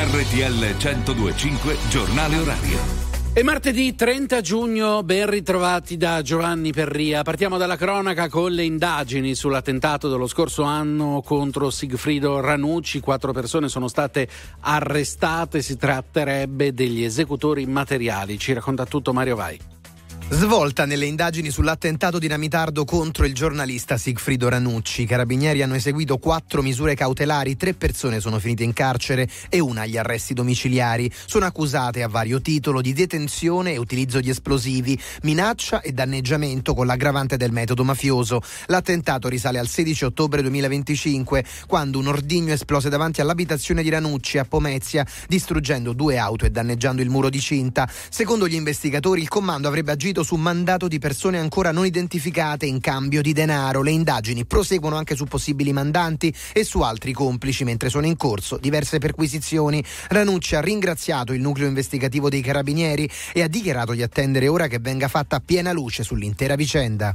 RTL 102.5 Giornale Orario. È martedì 30 giugno, ben ritrovati da Giovanni Perria. Partiamo dalla cronaca con le indagini sull'attentato dello scorso anno contro Sigfrido Ranucci. 4 persone sono state arrestate, si tratterebbe degli esecutori materiali. Ci racconta tutto Mario Vai. Svolta nelle indagini sull'attentato dinamitardo contro il giornalista Sigfrido Ranucci. I carabinieri hanno eseguito 4 misure cautelari, 3 persone sono finite in carcere e una agli arresti domiciliari. Sono accusate a vario titolo di detenzione e utilizzo di esplosivi, minaccia e danneggiamento con l'aggravante del metodo mafioso. L'attentato risale al 16 ottobre 2025, quando un ordigno esplose davanti all'abitazione di Ranucci a Pomezia, distruggendo 2 auto e danneggiando il muro di cinta. Secondo gli investigatori, il comando avrebbe agito su mandato di persone ancora non identificate in cambio di denaro. Le indagini proseguono anche su possibili mandanti e su altri complici, mentre sono in corso diverse perquisizioni. Ranucci ha ringraziato il nucleo investigativo dei carabinieri e ha dichiarato di attendere ora che venga fatta piena luce sull'intera vicenda.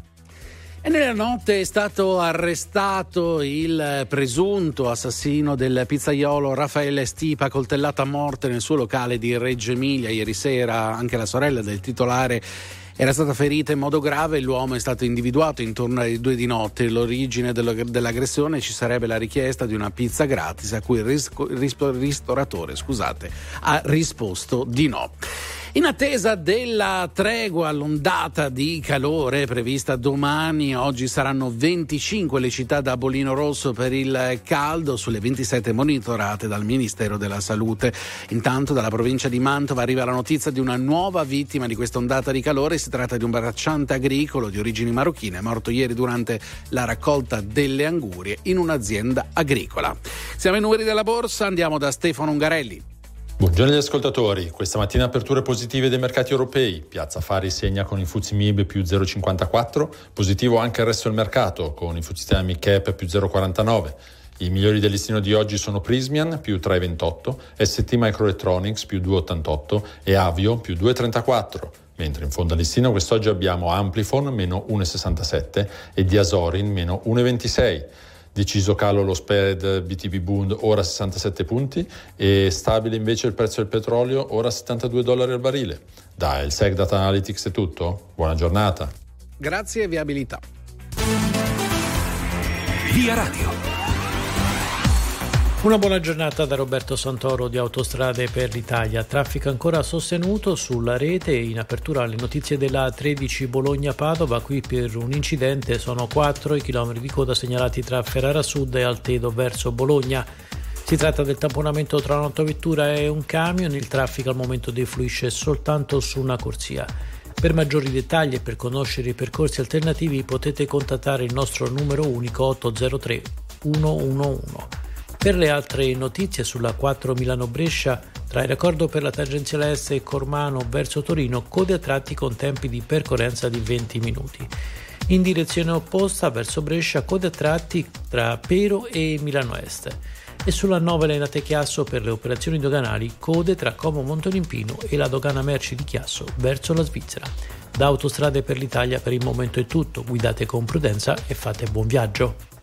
E nella notte è stato arrestato il presunto assassino del pizzaiolo Raffaele Stipa, coltellato a morte nel suo locale di Reggio Emilia. Ieri sera anche la sorella del titolare era stata ferita in modo grave. L'uomo è stato individuato intorno alle 2 di notte. L'origine dell'aggressione: ci sarebbe la richiesta di una pizza gratis, a cui il ristoratore ha risposto di no. In attesa della tregua all'ondata di calore prevista domani, oggi saranno 25 le città da bollino rosso per il caldo, sulle 27 monitorate dal Ministero della Salute. Intanto dalla provincia di Mantova arriva la notizia di una nuova vittima di questa ondata di calore. Si tratta di un bracciante agricolo di origini marocchine, morto ieri durante la raccolta delle angurie in un'azienda agricola. Siamo ai numeri della borsa, andiamo da Stefano Ungarelli. Buongiorno agli ascoltatori. Questa mattina aperture positive dei mercati europei. Piazza Affari segna con i FTSE MIB più 0,54, positivo anche il resto del mercato con i FTSE Mid Cap più 0,49. I migliori del listino di oggi sono Prysmian più 3,28, ST Microelectronics più 2,88 e Avio più 2,34. Mentre in fondo al listino quest'oggi abbiamo Amplifon meno 1,67 e Diasorin meno 1,26. Deciso calo lo spread BTP Bund, ora 67 punti, e stabile invece il prezzo del petrolio, ora $72 al barile. Da il Seg Data Analytics è tutto. Buona giornata. Grazie e viabilità. Via Radio. Una buona giornata da Roberto Santoro di Autostrade per l'Italia. Traffico ancora sostenuto sulla rete. In apertura alle notizie della 13 Bologna-Padova. Qui per un incidente sono 4 i chilometri di coda segnalati tra Ferrara Sud e Altedo verso Bologna. Si tratta del tamponamento tra un'autovettura e un camion. Il traffico al momento defluisce soltanto su una corsia. Per maggiori dettagli e per conoscere i percorsi alternativi potete contattare il nostro numero unico 803 111. Per le altre notizie, sulla 4 Milano-Brescia, tra il raccordo per la tangenziale est e Cormano verso Torino, code a tratti con tempi di percorrenza di 20 minuti. In direzione opposta, verso Brescia, code a tratti tra Pero e Milano Est. E sulla 9 Lenate Chiasso, per le operazioni doganali, code tra Como Montolimpino e la dogana merci di Chiasso verso la Svizzera. Da Autostrade per l'Italia per il momento è tutto. Guidate con prudenza e fate buon viaggio.